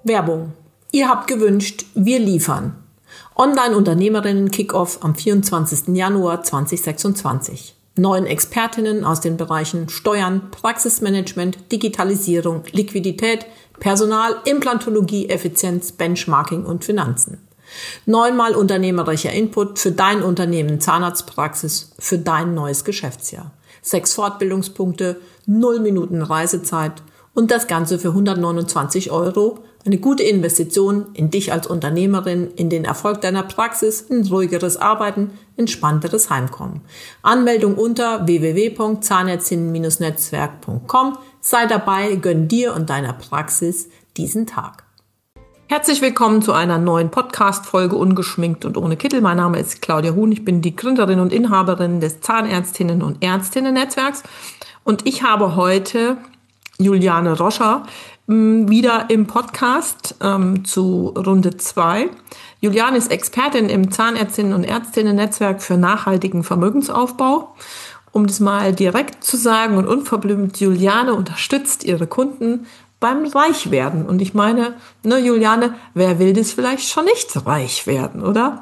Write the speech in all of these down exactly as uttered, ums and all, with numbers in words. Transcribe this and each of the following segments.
Werbung. Ihr habt gewünscht, wir liefern. Online-Unternehmerinnen-Kick-Off am vierundzwanzigsten Januar zweitausendsechsundzwanzig. Neun Expertinnen aus den Bereichen Steuern, Praxismanagement, Digitalisierung, Liquidität, Personal, Implantologie, Effizienz, Benchmarking und Finanzen. Neunmal unternehmerischer Input für dein Unternehmen, Zahnarztpraxis, für dein neues Geschäftsjahr. Sechs Fortbildungspunkte, null Minuten Reisezeit und das Ganze für hundertneunundzwanzig Euro. Eine gute Investition in dich als Unternehmerin, in den Erfolg deiner Praxis, in ruhigeres Arbeiten, entspannteres Heimkommen. Anmeldung unter w w w punkt zahnärztinnen Netzwerk punkt com. Sei dabei, gönn dir und deiner Praxis diesen Tag. Herzlich willkommen zu einer neuen Podcast-Folge Ungeschminkt und ohne Kittel. Mein Name ist Claudia Huhn. Ich bin die Gründerin und Inhaberin des Zahnärztinnen und Ärztinnen-Netzwerks. Und ich habe heute Juliane Roscher wieder im Podcast ähm, zu Runde zwei. Juliane ist Expertin im Zahnärztinnen- und Ärztinnen-Netzwerk für nachhaltigen Vermögensaufbau. Um das mal direkt zu sagen und unverblümt, Juliane unterstützt ihre Kunden beim Reichwerden. Und ich meine, ne, Juliane, wer will das vielleicht schon nicht reich werden, oder?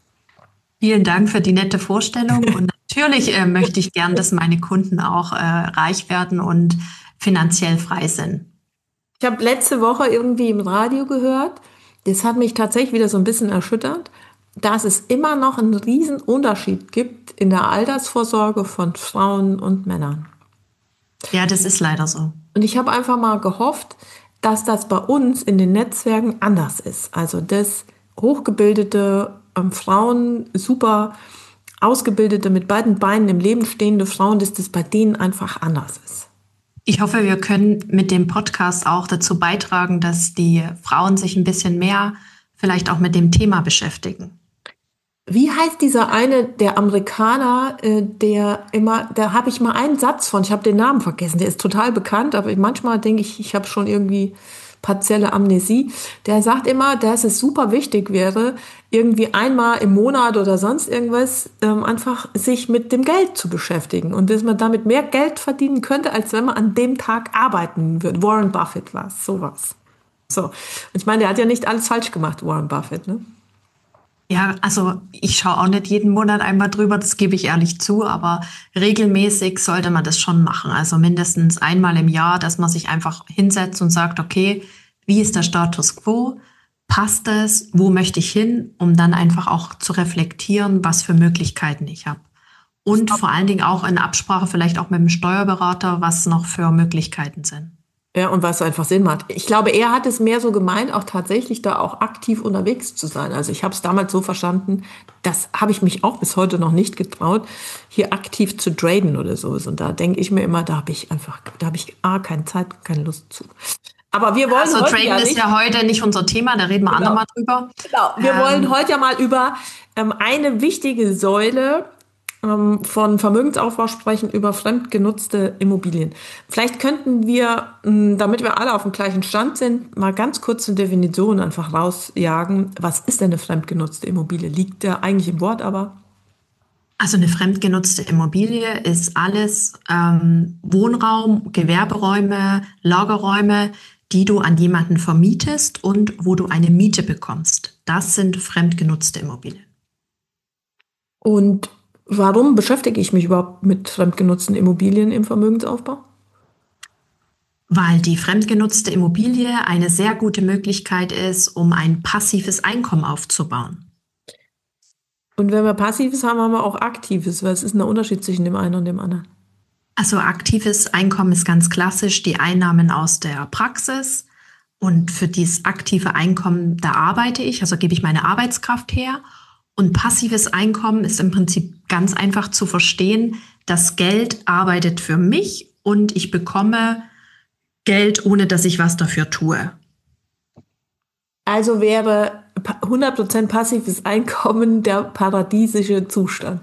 Vielen Dank für die nette Vorstellung. Und natürlich äh, möchte ich gern, dass meine Kunden auch äh, reich werden und finanziell frei sind. Ich habe letzte Woche irgendwie im Radio gehört, das hat mich tatsächlich wieder so ein bisschen erschüttert, dass es immer noch einen riesen Unterschied gibt in der Altersvorsorge von Frauen und Männern. Ja, das ist leider so. Und ich habe einfach mal gehofft, dass das bei uns in den Netzwerken anders ist. Also dass hochgebildete ähm, Frauen, super ausgebildete, mit beiden Beinen im Leben stehende Frauen, dass das bei denen einfach anders ist. Ich hoffe, wir können mit dem Podcast auch dazu beitragen, dass die Frauen sich ein bisschen mehr vielleicht auch mit dem Thema beschäftigen. Wie heißt dieser eine, der Amerikaner, der immer, da habe ich mal einen Satz von, ich habe den Namen vergessen, der ist total bekannt, aber manchmal denke ich, ich habe schon irgendwie partielle Amnesie. Der sagt immer, dass es super wichtig wäre, irgendwie einmal im Monat oder sonst irgendwas ähm, einfach sich mit dem Geld zu beschäftigen und dass man damit mehr Geld verdienen könnte, als wenn man an dem Tag arbeiten würde. Warren Buffett war es, sowas. So. Und ich meine, der hat ja nicht alles falsch gemacht, Warren Buffett, ne? Ja, also ich schaue auch nicht jeden Monat einmal drüber, das gebe ich ehrlich zu, aber regelmäßig sollte man das schon machen. Also mindestens einmal im Jahr, dass man sich einfach hinsetzt und sagt, okay, wie ist der Status quo? Passt es? Wo möchte ich hin? Um dann einfach auch zu reflektieren, was für Möglichkeiten ich habe. Und vor allen Dingen auch in Absprache vielleicht auch mit dem Steuerberater, was noch für Möglichkeiten sind. Ja, und was einfach Sinn macht. Ich glaube, er hat es mehr so gemeint, auch tatsächlich da auch aktiv unterwegs zu sein. Also ich habe es damals so verstanden, das habe ich mich auch bis heute noch nicht getraut, hier aktiv zu traden oder so. Und da denke ich mir immer, da habe ich einfach, da habe ich A, keine Zeit, keine Lust zu. Aber wir wollen also heute Traden ja nicht, ist ja heute nicht unser Thema, da reden wir genau, andermal drüber. Genau, wir ähm, wollen heute ja mal über ähm, eine wichtige Säule von Vermögensaufbau sprechen, über fremdgenutzte Immobilien. Vielleicht könnten wir, damit wir alle auf dem gleichen Stand sind, mal ganz kurz eine Definition einfach rausjagen. Was ist denn eine fremdgenutzte Immobilie? Liegt ja eigentlich im Wort, aber... Also eine fremdgenutzte Immobilie ist alles ähm, Wohnraum, Gewerberäume, Lagerräume, die du an jemanden vermietest und wo du eine Miete bekommst. Das sind fremdgenutzte Immobilien. Und warum beschäftige ich mich überhaupt mit fremdgenutzten Immobilien im Vermögensaufbau? Weil die fremdgenutzte Immobilie eine sehr gute Möglichkeit ist, um ein passives Einkommen aufzubauen. Und wenn wir passives haben, haben wir auch aktives. Was ist denn der Unterschied zwischen dem einen und dem anderen? Also aktives Einkommen ist ganz klassisch die Einnahmen aus der Praxis. Und für dieses aktive Einkommen, da arbeite ich, also gebe ich meine Arbeitskraft her. Und passives Einkommen ist im Prinzip ganz einfach zu verstehen. Das Geld arbeitet für mich und ich bekomme Geld, ohne dass ich was dafür tue. Also wäre hundert Prozent passives Einkommen der paradiesische Zustand?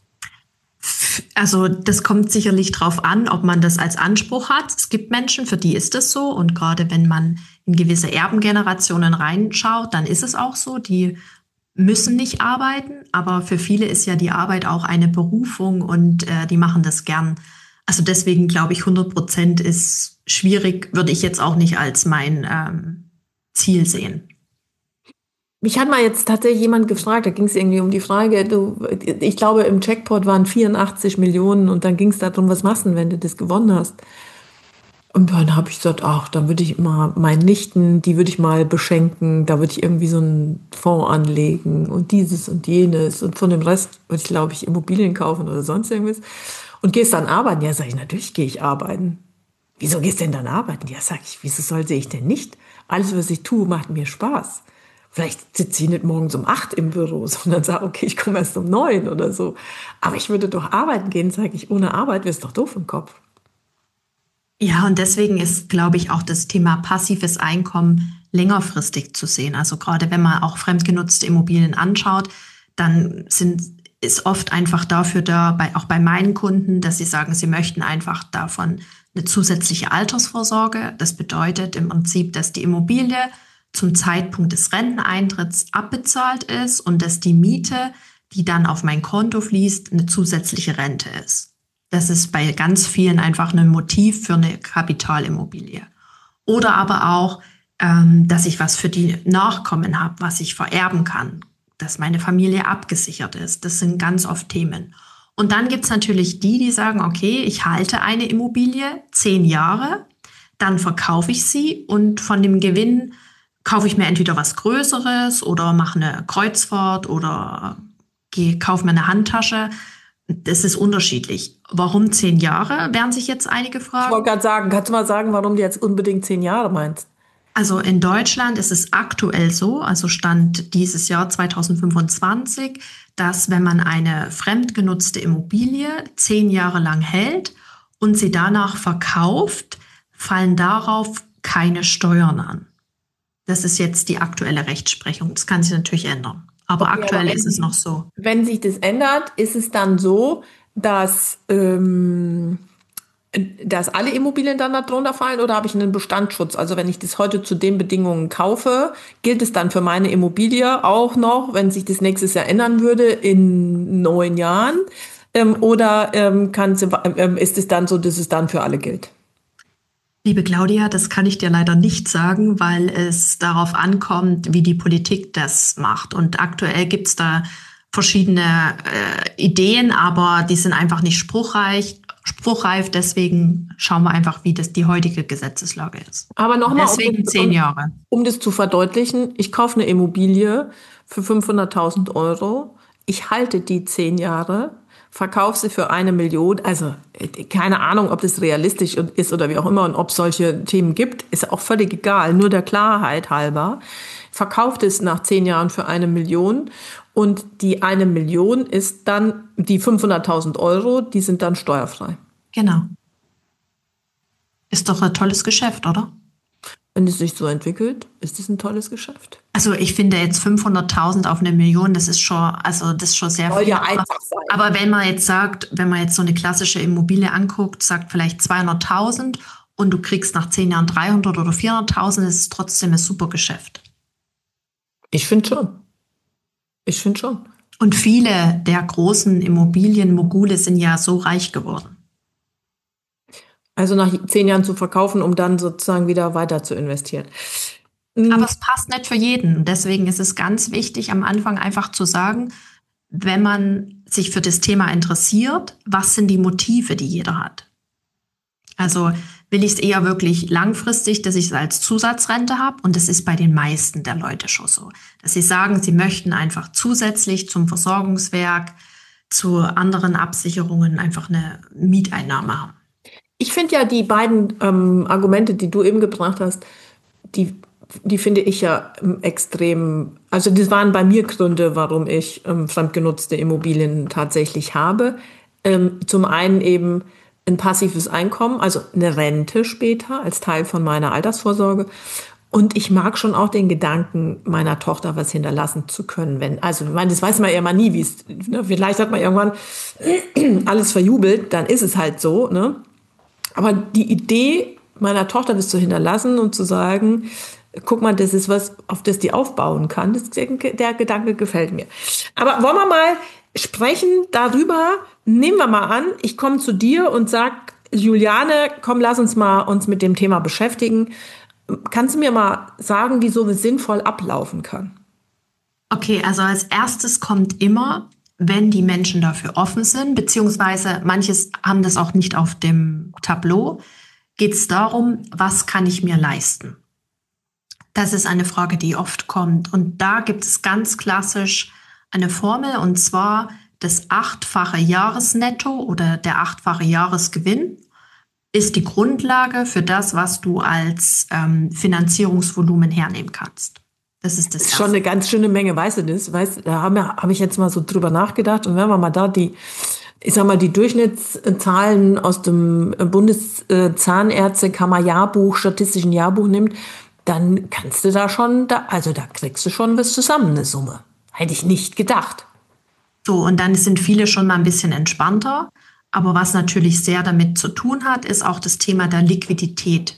Also das kommt sicherlich drauf an, ob man das als Anspruch hat. Es gibt Menschen, für die ist es so. Und gerade wenn man in gewisse Erbengenerationen reinschaut, dann ist es auch so. Die müssen nicht arbeiten, aber für viele ist ja die Arbeit auch eine Berufung und äh, die machen das gern. Also deswegen glaube ich, hundert Prozent ist schwierig, würde ich jetzt auch nicht als mein, ähm, Ziel sehen. Mich hat mal jetzt tatsächlich jemand gefragt, da ging es irgendwie um die Frage, du, ich glaube im Jackpot waren vierundachtzig Millionen und dann ging es darum, was machst du denn, wenn du das gewonnen hast? Und dann habe ich gesagt, ach, dann würde ich mal meinen Nichten, die würde ich mal beschenken, da würde ich irgendwie so einen Fonds anlegen und dieses und jenes und von dem Rest würde ich, glaube ich, Immobilien kaufen oder sonst irgendwas. Und gehst dann arbeiten? Ja, sag ich, natürlich gehe ich arbeiten. Wieso gehst du denn dann arbeiten? Ja, sag ich, wieso sollte ich denn nicht? Alles, was ich tue, macht mir Spaß. Vielleicht sitze ich nicht morgens um acht im Büro, sondern sage, okay, ich komme erst um neun oder so. Aber ich würde doch arbeiten gehen, sage ich, ohne Arbeit wirst du doch doof im Kopf. Ja, und deswegen ist, glaube ich, auch das Thema passives Einkommen längerfristig zu sehen. Also gerade wenn man auch fremdgenutzte Immobilien anschaut, dann sind, ist oft einfach dafür da, bei, auch bei meinen Kunden, dass sie sagen, sie möchten einfach davon eine zusätzliche Altersvorsorge. Das bedeutet im Prinzip, dass die Immobilie zum Zeitpunkt des Renteneintritts abbezahlt ist und dass die Miete, die dann auf mein Konto fließt, eine zusätzliche Rente ist. Das ist bei ganz vielen einfach ein Motiv für eine Kapitalimmobilie. Oder aber auch, ähm, dass ich was für die Nachkommen habe, was ich vererben kann, dass meine Familie abgesichert ist. Das sind ganz oft Themen. Und dann gibt es natürlich die, die sagen, okay, ich halte eine Immobilie zehn Jahre, dann verkaufe ich sie und von dem Gewinn kaufe ich mir entweder was Größeres oder mache eine Kreuzfahrt oder gehe, kaufe mir eine Handtasche. Das ist unterschiedlich. Warum zehn Jahre, werden sich jetzt einige fragen. Ich wollte gerade sagen, kannst du mal sagen, warum du jetzt unbedingt zehn Jahre meinst? Also in Deutschland ist es aktuell so, also Stand dieses Jahr zwanzig fünfundzwanzig, dass wenn man eine fremdgenutzte Immobilie zehn Jahre lang hält und sie danach verkauft, fallen darauf keine Steuern an. Das ist jetzt die aktuelle Rechtsprechung. Das kann sich natürlich ändern. Aber okay, aktuell aber ist es noch so. Wenn sich das ändert, ist es dann so, dass, ähm, dass alle Immobilien dann darunter fallen oder habe ich einen Bestandsschutz? Also wenn ich das heute zu den Bedingungen kaufe, gilt es dann für meine Immobilie auch noch, wenn sich das nächstes Jahr ändern würde, in neun Jahren? Ähm, oder ähm, kann, ähm, ist es dann so, dass es dann für alle gilt? Liebe Claudia, das kann ich dir leider nicht sagen, weil es darauf ankommt, wie die Politik das macht. Und aktuell gibt es da verschiedene äh, Ideen, aber die sind einfach nicht spruchreich, spruchreif. Deswegen schauen wir einfach, wie das die heutige Gesetzeslage ist. Aber nochmal, deswegen um, zehn Jahre. Um, um das zu verdeutlichen, ich kaufe eine Immobilie für fünfhunderttausend Euro. Ich halte die zehn Jahre. Verkauf sie für eine Million, also keine Ahnung, ob das realistisch ist oder wie auch immer und ob es solche Themen gibt, ist auch völlig egal, nur der Klarheit halber. Verkauft es nach zehn Jahren für eine Million und die eine Million ist dann, die fünfhunderttausend Euro, die sind dann steuerfrei. Genau. Ist doch ein tolles Geschäft, oder? Wenn es sich so entwickelt, ist es ein tolles Geschäft. Also ich finde jetzt fünfhunderttausend auf eine Million, das ist schon, also das ist schon sehr Soll viel. Ja einfach sein. Aber wenn man jetzt sagt, wenn man jetzt so eine klassische Immobilie anguckt, sagt vielleicht zweihunderttausend und du kriegst nach zehn Jahren dreihundert oder vierhunderttausend, ist es trotzdem ein super Geschäft. Ich finde schon. Ich finde schon. Und viele der großen Immobilienmogule sind ja so reich geworden. Also nach zehn Jahren zu verkaufen, um dann sozusagen wieder weiter zu investieren. Aber es passt nicht für jeden. Deswegen ist es ganz wichtig, am Anfang einfach zu sagen, wenn man sich für das Thema interessiert, was sind die Motive, die jeder hat? Also will ich es eher wirklich langfristig, dass ich es als Zusatzrente habe? Und das ist bei den meisten der Leute schon so. Dass sie sagen, sie möchten einfach zusätzlich zum Versorgungswerk, zu anderen Absicherungen einfach eine Mieteinnahme haben. Ich finde ja die beiden ähm, Argumente, die du eben gebracht hast, die, die finde ich ja ähm, extrem, also das waren bei mir Gründe, warum ich ähm, fremdgenutzte Immobilien tatsächlich habe. Ähm, zum einen eben ein passives Einkommen, also eine Rente später als Teil von meiner Altersvorsorge. Und ich mag schon auch den Gedanken, meiner Tochter was hinterlassen zu können. Wenn, also, ich meine, das weiß man ja immer nie, wie es, ne? Vielleicht hat man irgendwann alles verjubelt, dann ist es halt so, ne? Aber die Idee, meiner Tochter das zu hinterlassen und zu sagen, guck mal, das ist was, auf das die aufbauen kann, das, der, der Gedanke gefällt mir. Aber wollen wir mal sprechen darüber, nehmen wir mal an, ich komme zu dir und sag, Juliane, komm, lass uns mal uns mit dem Thema beschäftigen. Kannst du mir mal sagen, wie sowas sinnvoll ablaufen kann? Okay, also als erstes kommt immer, wenn die Menschen dafür offen sind, beziehungsweise manches haben das auch nicht auf dem Tableau, geht es darum, was kann ich mir leisten? Das ist eine Frage, die oft kommt. Und da gibt es ganz klassisch eine Formel, und zwar das achtfache Jahresnetto oder der achtfache Jahresgewinn ist die Grundlage für das, was du als ähm, Finanzierungsvolumen hernehmen kannst. Das ist das, das ist schon eine ganz schöne Menge, weißt du das? Weißt, da habe hab ich jetzt mal so drüber nachgedacht. Und wenn man mal da die, ich sag mal, die Durchschnittszahlen aus dem Bundeszahnärztekammer-Jahrbuch, statistischen Jahrbuch nimmt, dann kannst du da schon, da, also da kriegst du schon was zusammen, eine Summe. Hätte ich nicht gedacht. So, und dann sind viele schon mal ein bisschen entspannter. Aber was natürlich sehr damit zu tun hat, ist auch das Thema der Liquidität.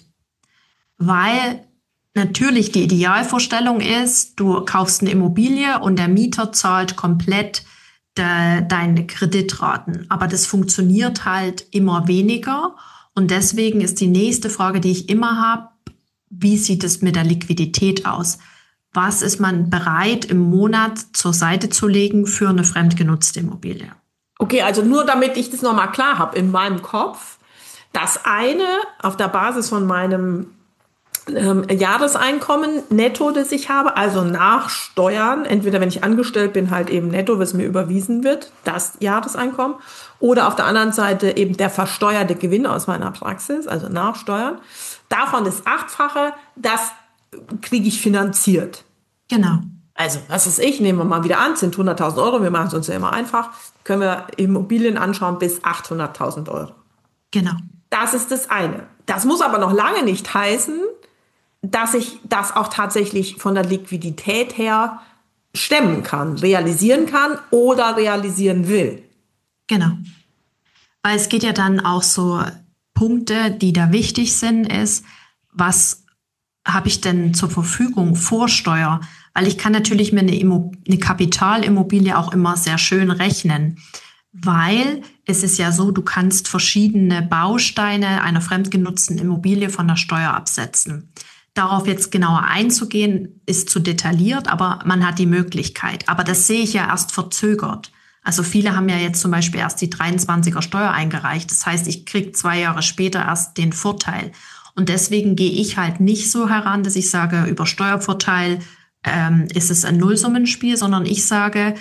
Weil natürlich die Idealvorstellung ist, du kaufst eine Immobilie und der Mieter zahlt komplett de, deine Kreditraten. Aber das funktioniert halt immer weniger. Und deswegen ist die nächste Frage, die ich immer habe, wie sieht es mit der Liquidität aus? Was ist man bereit, im Monat zur Seite zu legen für eine fremdgenutzte Immobilie? Okay, also nur damit ich das nochmal klar habe in meinem Kopf. Das eine auf der Basis von meinem ähm, Jahreseinkommen netto, das ich habe, also nach Steuern, entweder wenn ich angestellt bin, halt eben netto, was mir überwiesen wird, das Jahreseinkommen, oder auf der anderen Seite eben der versteuerte Gewinn aus meiner Praxis, also nach Steuern. Davon das Achtfache, das kriege ich finanziert. Genau. Also, was weiß ich, nehmen wir mal wieder an, sind hunderttausend Euro, wir machen es uns ja immer einfach, können wir Immobilien anschauen bis achthunderttausend Euro. Genau. Das ist das eine. Das muss aber noch lange nicht heißen, dass ich das auch tatsächlich von der Liquidität her stemmen kann, realisieren kann oder realisieren will. Genau. Weil es geht ja dann auch so Punkte, die da wichtig sind, ist, was habe ich denn zur Verfügung vor Steuer? Weil ich kann natürlich mir eine, Immo- eine Kapitalimmobilie auch immer sehr schön rechnen. Weil es ist ja so, du kannst verschiedene Bausteine einer fremdgenutzten Immobilie von der Steuer absetzen. Darauf jetzt genauer einzugehen, ist zu detailliert, aber man hat die Möglichkeit. Aber das sehe ich ja erst verzögert. Also viele haben ja jetzt zum Beispiel erst die dreiundzwanziger Steuer eingereicht. Das heißt, ich kriege zwei Jahre später erst den Vorteil. Und deswegen gehe ich halt nicht so heran, dass ich sage, über Steuervorteil ähm, ist es ein Nullsummenspiel, sondern ich sage,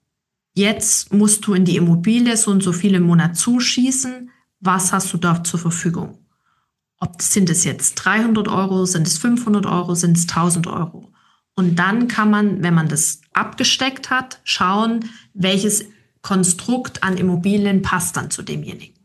jetzt musst du in die Immobilie so und so viel im Monat zuschießen. Was hast du da zur Verfügung? Ob sind es jetzt dreihundert Euro, sind es fünfhundert Euro, sind es tausend Euro? Und dann kann man, wenn man das abgesteckt hat, schauen, welches Konstrukt an Immobilien passt dann zu demjenigen.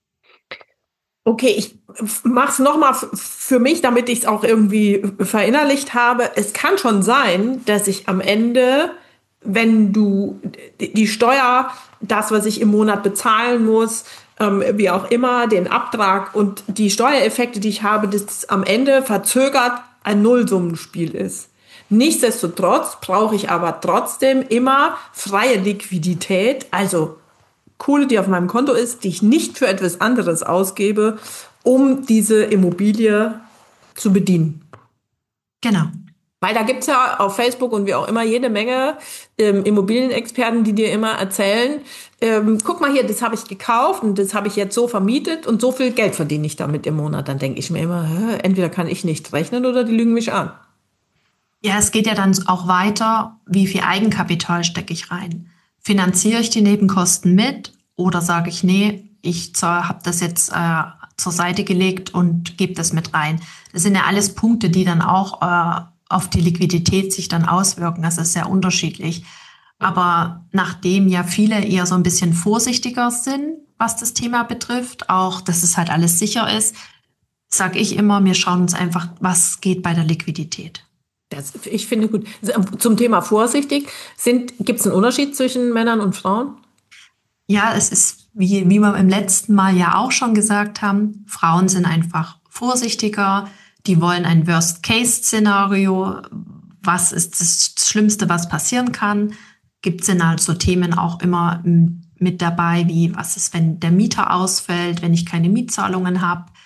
Okay, ich mache es nochmal für mich, damit ich es auch irgendwie verinnerlicht habe. Es kann schon sein, dass ich am Ende, wenn du die Steuer, das, was ich im Monat bezahlen muss, ähm, wie auch immer, den Abtrag und die Steuereffekte, die ich habe, das am Ende verzögert ein Nullsummenspiel ist. Nichtsdestotrotz brauche ich aber trotzdem immer freie Liquidität, also Kohle, die auf meinem Konto ist, die ich nicht für etwas anderes ausgebe, um diese Immobilie zu bedienen. Genau. Weil da gibt's ja auf Facebook und wie auch immer jede Menge ähm, Immobilienexperten, die dir immer erzählen, ähm, guck mal hier, das habe ich gekauft und das habe ich jetzt so vermietet und so viel Geld verdiene ich damit im Monat. Dann denke ich mir immer, hä, entweder kann ich nicht rechnen oder die lügen mich an. Ja, es geht ja dann auch weiter, wie viel Eigenkapital stecke ich rein? Finanziere ich die Nebenkosten mit oder sage ich, nee, ich habe das jetzt äh, zur Seite gelegt und gebe das mit rein? Das sind ja alles Punkte, die dann auch äh, auf die Liquidität sich dann auswirken. Das ist sehr unterschiedlich. Aber nachdem ja viele eher so ein bisschen vorsichtiger sind, was das Thema betrifft, auch dass es halt alles sicher ist, sage ich immer, wir schauen uns einfach, was geht bei der Liquidität. Das, ich finde gut. Zum Thema vorsichtig, gibt es einen Unterschied zwischen Männern und Frauen? Ja, es ist, wie, wie wir im letzten Mal ja auch schon gesagt haben, Frauen sind einfach vorsichtiger, die wollen ein Worst-Case-Szenario. Was ist das Schlimmste, was passieren kann? Gibt es denn also Themen auch immer mit dabei, wie was ist, wenn der Mieter ausfällt, wenn ich keine Mietzahlungen habe?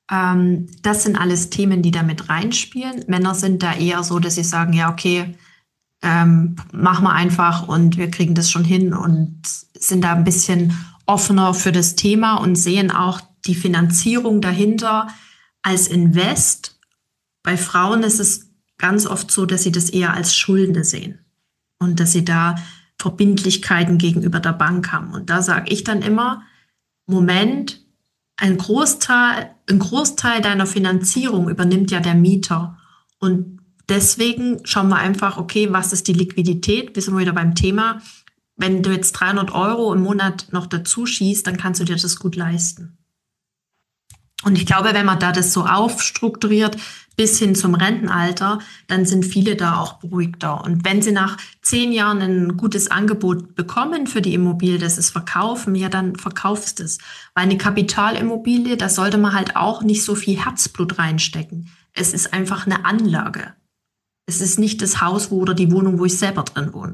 Ähm, das sind alles Themen, die da mit reinspielen. Männer sind da eher so, dass sie sagen, ja, okay, ähm, machen wir einfach und wir kriegen das schon hin und sind da ein bisschen offener für das Thema und sehen auch die Finanzierung dahinter als Invest. Bei Frauen ist es ganz oft so, dass sie das eher als Schulden sehen und dass sie da Verbindlichkeiten gegenüber der Bank haben. Und da sage ich dann immer, Moment, ein Großteil, ein Großteil deiner Finanzierung übernimmt ja der Mieter. Und deswegen schauen wir einfach, okay, was ist die Liquidität? Wir sind wieder beim Thema. Wenn du jetzt dreihundert Euro im Monat noch dazu schießt, dann kannst du dir das gut leisten. Und ich glaube, wenn man da das so aufstrukturiert bis hin zum Rentenalter, dann sind viele da auch beruhigter. Und wenn sie nach zehn Jahren ein gutes Angebot bekommen für die Immobilie, das es verkaufen, ja, dann verkaufst es. Weil eine Kapitalimmobilie, da sollte man halt auch nicht so viel Herzblut reinstecken. Es ist einfach eine Anlage. Es ist nicht das Haus wo, oder die Wohnung, wo ich selber drin wohne.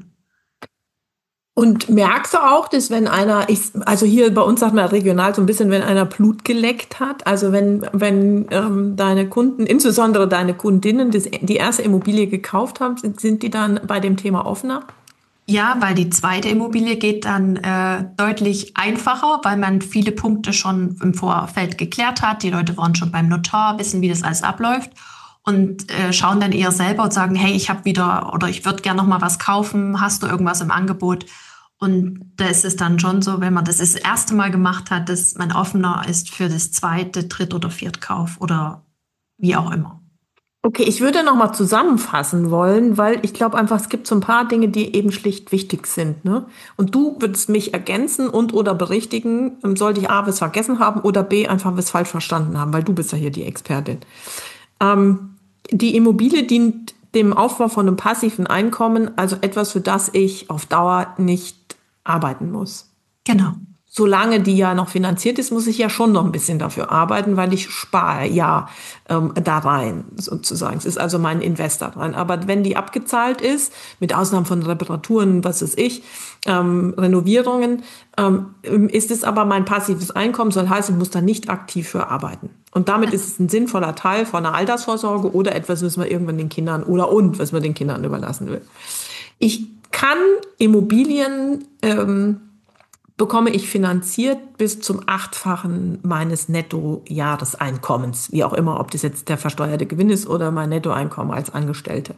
Und merkst du auch, dass wenn einer, ich, also hier bei uns sagt man regional so ein bisschen, wenn einer Blut geleckt hat, also wenn, wenn ähm, deine Kunden, insbesondere deine Kundinnen, das, die erste Immobilie gekauft haben, sind, sind die dann bei dem Thema offener? Ja, weil die zweite Immobilie geht dann äh, deutlich einfacher, weil man viele Punkte schon im Vorfeld geklärt hat. Die Leute waren schon beim Notar, wissen, wie das alles abläuft. Und äh, schauen dann eher selber und sagen, hey, ich habe wieder oder ich würde gerne noch mal was kaufen, hast du irgendwas im Angebot? Und da ist es dann schon so, wenn man das das erste Mal gemacht hat, dass man offener ist für das zweite, dritt- oder viertkauf oder wie auch immer. Okay, ich würde noch mal zusammenfassen wollen, weil ich glaube einfach, es gibt so ein paar Dinge, die eben schlicht wichtig sind, ne? Und du würdest mich ergänzen und oder berichtigen, sollte ich A, was vergessen haben oder B, einfach was falsch verstanden haben, weil du bist ja hier die Expertin. Ähm, die Immobilie dient dem Aufbau von einem passiven Einkommen, also etwas, für das ich auf Dauer nicht arbeiten muss. Genau. Solange die ja noch finanziert ist, muss ich ja schon noch ein bisschen dafür arbeiten, weil ich spare ja ähm, da rein, sozusagen. Es ist also mein Investor rein. Aber wenn die abgezahlt ist, mit Ausnahme von Reparaturen, was weiß ich, ähm, Renovierungen, ähm, ist es aber mein passives Einkommen, soll heißen, ich muss da nicht aktiv für arbeiten. Und damit ist es ein sinnvoller Teil von einer Altersvorsorge oder etwas, was man irgendwann den Kindern oder und, was man den Kindern überlassen will. Ich kann Immobilien ähm, bekomme ich finanziert bis zum Achtfachen meines Nettojahreseinkommens, wie auch immer, ob das jetzt der versteuerte Gewinn ist oder mein Nettoeinkommen als Angestellte.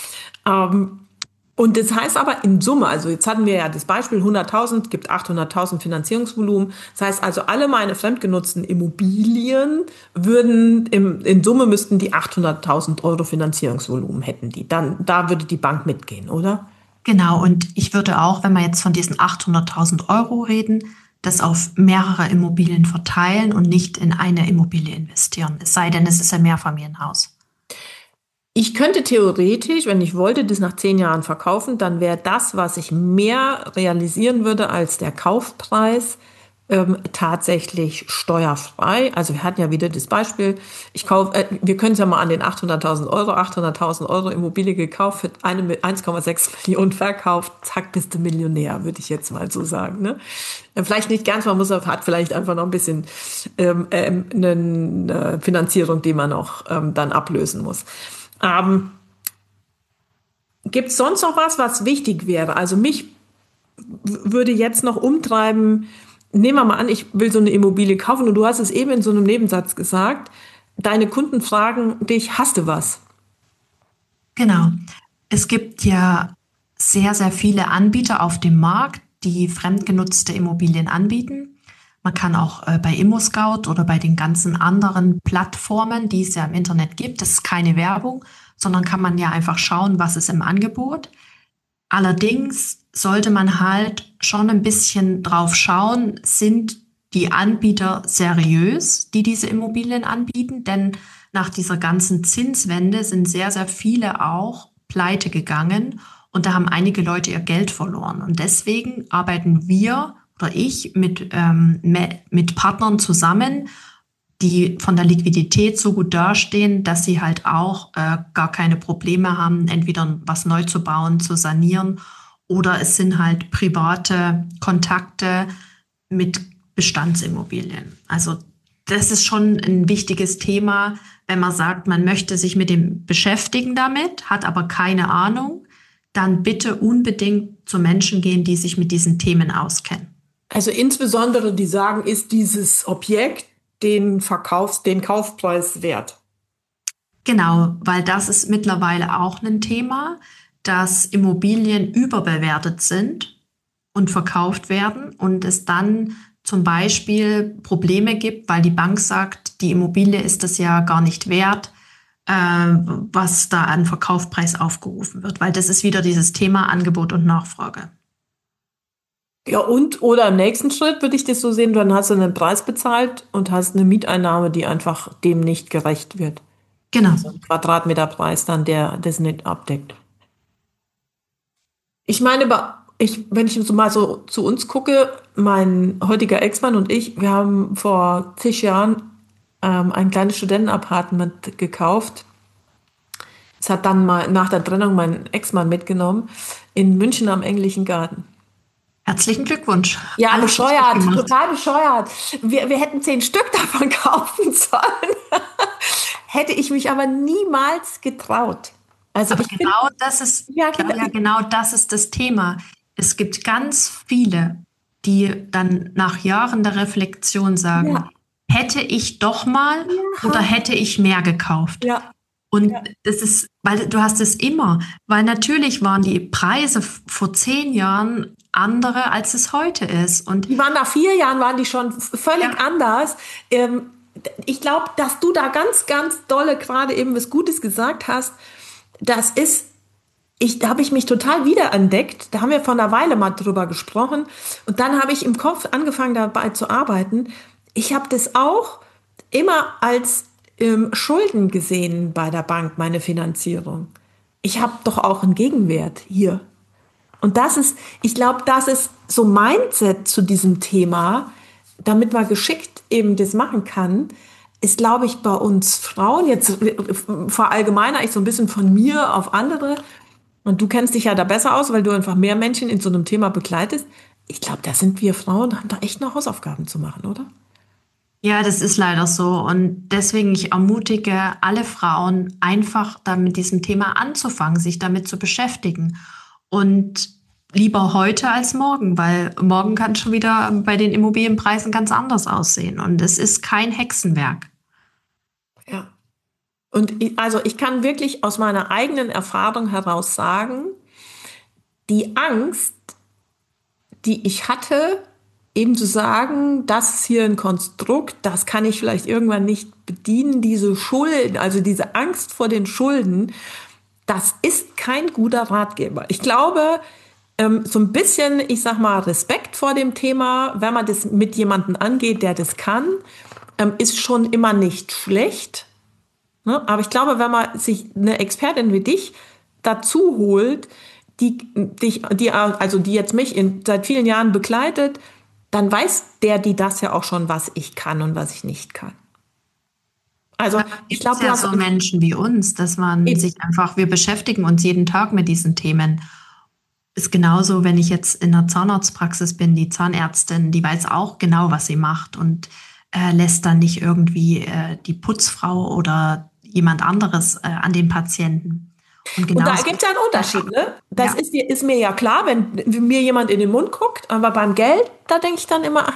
Ähm, und das heißt aber in Summe, also jetzt hatten wir ja das Beispiel hunderttausend, gibt achthunderttausend Finanzierungsvolumen. Das heißt also, alle meine fremdgenutzten Immobilien würden, im, in Summe müssten die achthunderttausend Euro Finanzierungsvolumen hätten die. Dann, da würde die Bank mitgehen, oder? Genau, und ich würde auch, wenn wir jetzt von diesen achthunderttausend Euro reden, das auf mehrere Immobilien verteilen und nicht in eine Immobilie investieren. Es sei denn, es ist ein Mehrfamilienhaus. Ich könnte theoretisch, wenn ich wollte, das nach zehn Jahren verkaufen, dann wäre das, was ich mehr realisieren würde als der Kaufpreis, ähm, tatsächlich steuerfrei. Also wir hatten ja wieder das Beispiel, ich kaufe, äh, wir können es ja mal an den achthunderttausend Euro, achthunderttausend Euro Immobilie gekauft, für eine, eins Komma sechs Millionen verkauft, zack, bist du Millionär, würde ich jetzt mal so sagen. Ne? Vielleicht nicht ganz, man muss, hat vielleicht einfach noch ein bisschen ähm, ähm, eine Finanzierung, die man noch ähm, dann ablösen muss. Ähm, gibt es sonst noch was, was wichtig wäre? Also mich w- würde jetzt noch umtreiben, nehmen wir mal an, ich will so eine Immobilie kaufen und du hast es eben in so einem Nebensatz gesagt, deine Kunden fragen dich, hast du was? Genau. Es gibt ja sehr, sehr viele Anbieter auf dem Markt, die fremdgenutzte Immobilien anbieten. Man kann auch äh, bei ImmoScout oder bei den ganzen anderen Plattformen, die es ja im Internet gibt, das ist keine Werbung, sondern kann man ja einfach schauen, was ist im Angebot. Allerdings sollte man halt schon ein bisschen drauf schauen, sind die Anbieter seriös, die diese Immobilien anbieten? Denn nach dieser ganzen Zinswende sind sehr, sehr viele auch pleite gegangen und da haben einige Leute ihr Geld verloren. Und deswegen arbeiten wir oder ich mit, ähm, mit Partnern zusammen, die von der Liquidität so gut dastehen, dass sie halt auch äh, gar keine Probleme haben, entweder was neu zu bauen, zu sanieren oder es sind halt private Kontakte mit Bestandsimmobilien. Also das ist schon ein wichtiges Thema, wenn man sagt, man möchte sich mit dem beschäftigen damit, hat aber keine Ahnung, dann bitte unbedingt zu Menschen gehen, die sich mit diesen Themen auskennen. Also insbesondere die sagen, ist dieses Objekt den Verkaufs-, den Kaufpreis wert? Genau, weil das ist mittlerweile auch ein Thema, dass Immobilien überbewertet sind und verkauft werden und es dann zum Beispiel Probleme gibt, weil die Bank sagt, die Immobilie ist das ja gar nicht wert, äh, was da an Verkaufspreis aufgerufen wird, weil das ist wieder dieses Thema Angebot und Nachfrage. Ja, und oder im nächsten Schritt würde ich das so sehen, dann hast du einen Preis bezahlt und hast eine Mieteinnahme, die einfach dem nicht gerecht wird. Genau. Also ein Quadratmeterpreis dann, der das nicht abdeckt. Ich meine, ich, wenn ich so mal so zu uns gucke, mein heutiger Ex-Mann und ich, wir haben vor zig Jahren ähm, ein kleines Studentenapartment gekauft. Das hat dann mal nach der Trennung mein Ex-Mann mitgenommen, in München am Englischen Garten. Herzlichen Glückwunsch. Ja, Alles bescheuert, total bescheuert. Wir, wir hätten zehn Stück davon kaufen sollen. Hätte ich mich aber niemals getraut. Also aber ich genau find, das ist, ja, genau. ja, genau das ist das Thema. Es gibt ganz viele, die dann nach Jahren der Reflexion sagen, ja. hätte ich doch mal ja. oder hätte ich mehr gekauft. Ja. Und ja. das ist, weil du hast es immer, weil natürlich waren die Preise vor zehn Jahren andere, als es heute ist. Und die waren nach vier Jahren, waren die schon völlig ja. anders. Ähm, ich glaube, dass du da ganz, ganz dolle gerade eben was Gutes gesagt hast. Das ist, ich, da habe ich mich total wiederentdeckt. Da haben wir vor einer Weile mal drüber gesprochen. Und dann habe ich im Kopf angefangen, dabei zu arbeiten. Ich habe das auch immer als ähm, Schulden gesehen bei der Bank, meine Finanzierung. Ich habe doch auch einen Gegenwert hier. Und das ist, ich glaube, das ist so Mindset zu diesem Thema, damit man geschickt eben das machen kann, ist, glaube ich, bei uns Frauen, jetzt verallgemeiner ich so ein bisschen von mir auf andere, und du kennst dich ja da besser aus, weil du einfach mehr Menschen in so einem Thema begleitest. Ich glaube, da sind wir Frauen, haben da echt noch Hausaufgaben zu machen, oder? Ja, das ist leider so. Und deswegen, ich ermutige alle Frauen, einfach da mit diesem Thema anzufangen, sich damit zu beschäftigen. Und lieber heute als morgen, weil morgen kann schon wieder bei den Immobilienpreisen ganz anders aussehen. Und es ist kein Hexenwerk. Ja. Und ich, also ich kann wirklich aus meiner eigenen Erfahrung heraus sagen, die Angst, die ich hatte, eben zu sagen, das ist hier ein Konstrukt, das kann ich vielleicht irgendwann nicht bedienen, diese Schulden, also diese Angst vor den Schulden, das ist kein guter Ratgeber. Ich glaube, ähm, so ein bisschen, ich sag mal, Respekt vor dem Thema, wenn man das mit jemandem angeht, der das kann, ähm, ist schon immer nicht schlecht. Ne? Aber ich glaube, wenn man sich eine Expertin wie dich dazu holt, die, dich, die, also die jetzt mich in, seit vielen Jahren begleitet, dann weiß der, die das ja auch schon, was ich kann und was ich nicht kann. Also ich glaube, ja so Menschen wie uns, dass man eben. sich einfach, wir beschäftigen uns jeden Tag mit diesen Themen. Ist genauso, wenn ich jetzt in einer Zahnarztpraxis bin, die Zahnärztin, die weiß auch genau, was sie macht und äh, lässt dann nicht irgendwie äh, die Putzfrau oder jemand anderes äh, an den Patienten. Und, und da gibt es ja einen Unterschied, ne? Das ja. ist, ist mir ja klar, wenn mir jemand in den Mund guckt, aber beim Geld, da denke ich dann immer, ach,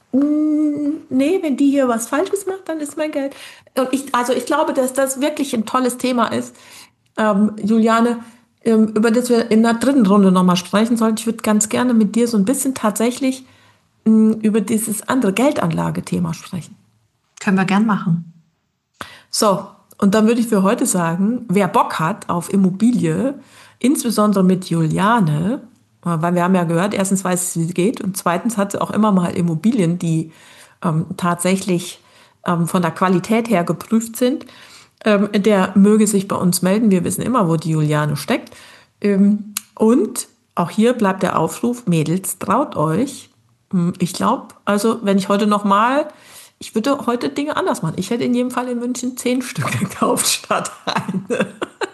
nee, wenn die hier was Falsches macht, dann ist mein Geld. Und ich, also ich glaube, dass das wirklich ein tolles Thema ist, ähm, Juliane, ähm, über das wir in der dritten Runde nochmal sprechen sollten. Ich würde ganz gerne mit dir so ein bisschen tatsächlich mh, über dieses andere Geldanlage-Thema sprechen. Können wir gern machen. So, und dann würde ich für heute sagen, wer Bock hat auf Immobilie, insbesondere mit Juliane, weil wir haben ja gehört, erstens weiß sie, wie es geht und zweitens hat sie auch immer mal Immobilien, die ähm, tatsächlich ähm, von der Qualität her geprüft sind, ähm, der möge sich bei uns melden. Wir wissen immer, wo die Juliane steckt. Ähm, und auch hier bleibt der Aufruf, Mädels, traut euch. Ich glaube, also wenn ich heute noch mal Ich würde heute Dinge anders machen. Ich hätte in jedem Fall in München zehn Stück gekauft statt eine.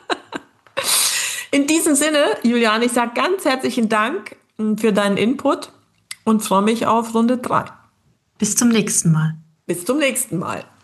In diesem Sinne, Juliane, ich sage ganz herzlichen Dank für deinen Input und freue mich auf Runde drei. Bis zum nächsten Mal. Bis zum nächsten Mal.